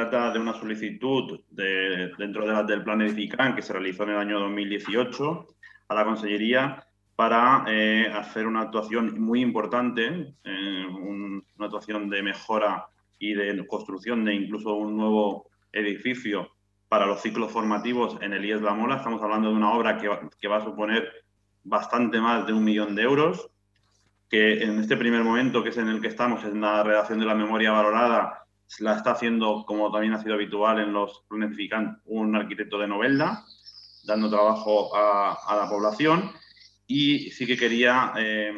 trata de una solicitud dentro del plan Edifican que se realizó en el año 2018 a la Consellería para hacer una actuación muy importante, una actuación de mejora y de construcción de incluso un nuevo edificio para los ciclos formativos en el IES La Mola. Estamos hablando de una obra que va a suponer bastante más de 1 millón de euros, que en este primer momento, que es en el que estamos, en la redacción de la memoria valorada, la está haciendo, como también ha sido habitual en los planes Edifican, un arquitecto de Novelda, dando trabajo a la población. Y sí que quería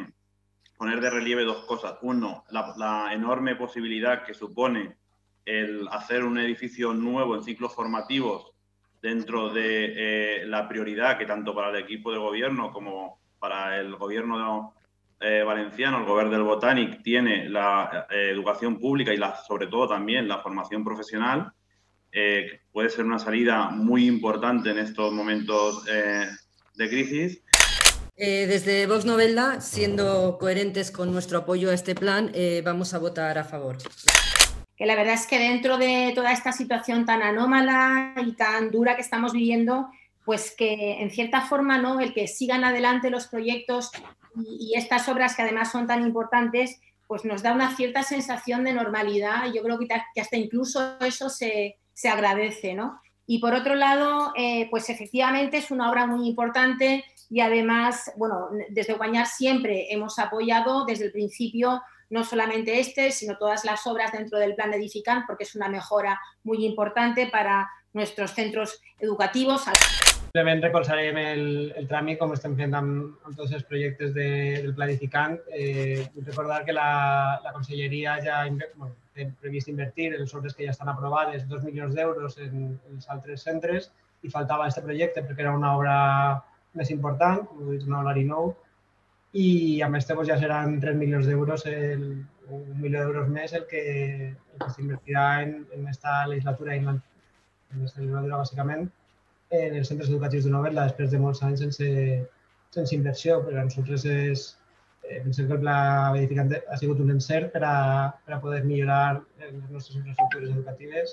poner de relieve dos cosas. Uno, la enorme posibilidad que supone el hacer un edificio nuevo en ciclos formativos dentro de la prioridad que tanto para el equipo de gobierno como para el gobierno valenciano, el gobierno del Botànic, tiene la educación pública y sobre todo también la formación profesional. Puede ser una salida muy importante en estos momentos de crisis. Desde Vox Novelda, siendo coherentes con nuestro apoyo a este plan, vamos a votar a favor. Que la verdad es que dentro de toda esta situación tan anómala y tan dura que estamos viviendo, pues que en cierta forma, ¿no?, el que sigan adelante los proyectos y estas obras que además son tan importantes, pues nos da una cierta sensación de normalidad. Yo creo que hasta incluso eso se agradece, ¿no? Y por otro lado, pues efectivamente es una obra muy importante y además, bueno, desde Guanyar siempre hemos apoyado desde el principio no solamente sino todas las obras dentro del plan Edifican, porque es una mejora muy importante para nuestros centros educatius. Simplement recolzarem el tràmit com estem fent amb tots els projectes del Pla Edifican. Vull recordar que la Conselleria ja té previst invertir els obres que ja estan aprovades 2 milions d'euros en els altres centres i faltava aquest projecte perquè era una obra més important, com dic, un horari nou, i amb este ja seran 3 milions d'euros, 1 milió d'euros més el que s'invertirà en aquesta legislatura, bàsicament, en els centres educatius de Novelda després de molts anys sense inversió, perquè a nosaltres pensem que el Pla Edifican ha sigut un encert per a poder millorar les nostres infraestructures educatives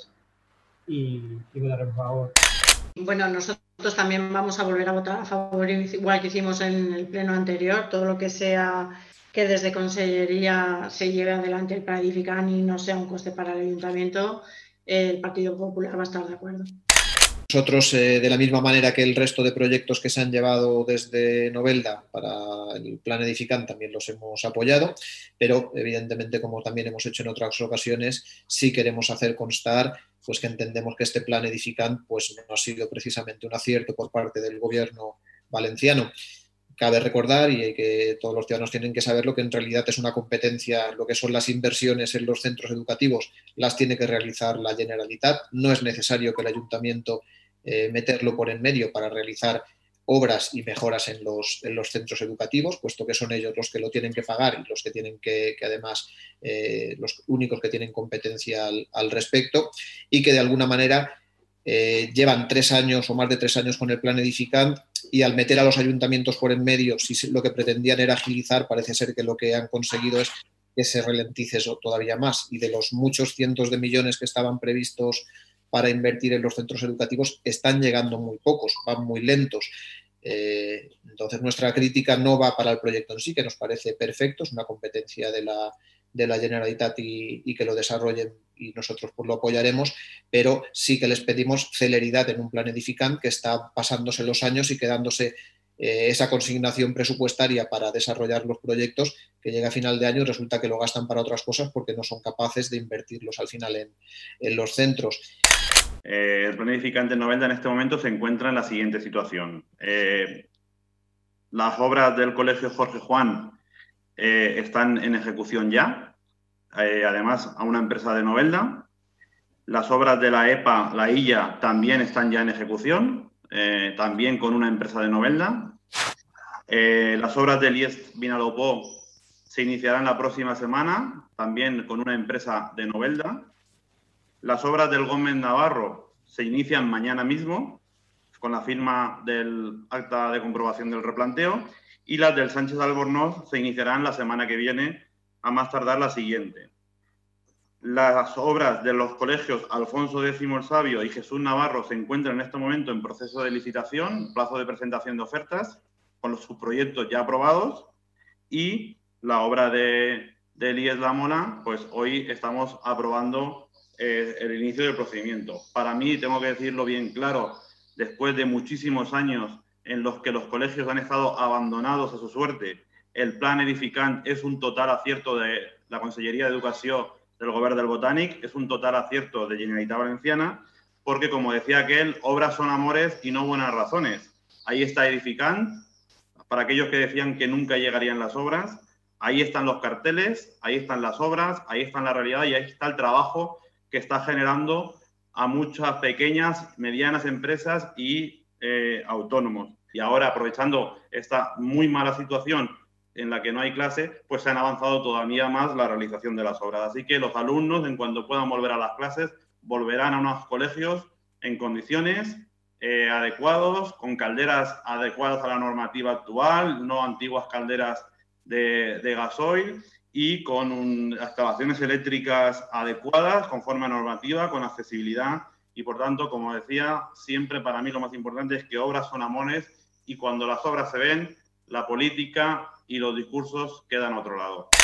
i votarem a favor. Bueno, nosotros también vamos a volver a votar a favor, igual que hicimos en el pleno anterior, todo lo que sea que desde Consellería se lleve adelante el Plan Edifican y no sea un coste para el Ayuntamiento, el Partido Popular va a estar de acuerdo. Nosotros, de la misma manera que el resto de proyectos que se han llevado desde Novelda para el Plan Edifican, también los hemos apoyado, pero evidentemente, como también hemos hecho en otras ocasiones, sí queremos hacer constar pues que entendemos que este Plan Edifican pues, no ha sido precisamente un acierto por parte del gobierno valenciano. Cabe recordar, y que todos los ciudadanos tienen que saberlo, que en realidad es una competencia, lo que son las inversiones en los centros educativos, las tiene que realizar la Generalitat. No es necesario que el Ayuntamiento meterlo por en medio para realizar obras y mejoras en los centros educativos, puesto que son ellos los que lo tienen que pagar y los que tienen que además, los únicos que tienen competencia al respecto, y que de alguna manera llevan 3 años o más de 3 años con el Plan Edifican, y al meter a los ayuntamientos por en medio, si lo que pretendían era agilizar, parece ser que lo que han conseguido es que se ralentice eso todavía más, y de los muchos cientos de millones que estaban previstos para invertir en los centros educativos, están llegando muy pocos, van muy lentos. Entonces, nuestra crítica no va para el proyecto en sí, que nos parece perfecto, es una competencia de la Generalitat y que lo desarrollen, y nosotros pues lo apoyaremos, pero sí que les pedimos celeridad en un Plan Edifican que está pasándose los años y quedándose esa consignación presupuestaria para desarrollar los proyectos, que llega a final de año y resulta que lo gastan para otras cosas porque no son capaces de invertirlos al final en los centros. El Plan Edifican de Novelda en este momento se encuentra en la siguiente situación. Las obras del Colegio Jorge Juan están en ejecución ya, además a una empresa de Novelda. Las obras de la EPA, la ILLA, también están ya en ejecución, también con una empresa de Novelda. Las obras del IES Vinalopó se iniciarán la próxima semana, también con una empresa de Novelda. Las obras del Gómez Navarro se inician mañana mismo, con la firma del acta de comprobación del replanteo, y las del Sánchez Albornoz se iniciarán la semana que viene, a más tardar la siguiente. Las obras de los colegios Alfonso X el Sabio y Jesús Navarro se encuentran en este momento en proceso de licitación, plazo de presentación de ofertas, con sus proyectos ya aprobados, y la obra de IES La Mola, pues hoy estamos aprobando el inicio del procedimiento. Para mí, tengo que decirlo bien claro, después de muchísimos años en los que los colegios han estado abandonados a su suerte, el plan edificant és un total acierto de la Conselleria d'Educació del Govern del Botànic, es un total acierto de Generalitat Valenciana, porque, como decía aquel, obras son amores y no buenas razones. Ahí está edificant, para aquellos que decían que nunca llegarían las obras, ahí están los carteles, ahí están las obras, ahí está la realidad y ahí está el trabajo que está generando a muchas pequeñas, medianas empresas y autónomos. Y ahora, aprovechando esta muy mala situación en la que no hay clase, pues se han avanzado todavía más la realización de las obras. Así que los alumnos, en cuanto puedan volver a las clases, volverán a unos colegios en condiciones adecuados, con calderas adecuadas a la normativa actual, no antiguas calderas de gasoil, y con instalaciones eléctricas adecuadas, conforme a normativa, con accesibilidad. Y, por tanto, como decía, siempre para mí lo más importante es que obras son amores, y cuando las obras se ven, la política y los discursos quedan a otro lado.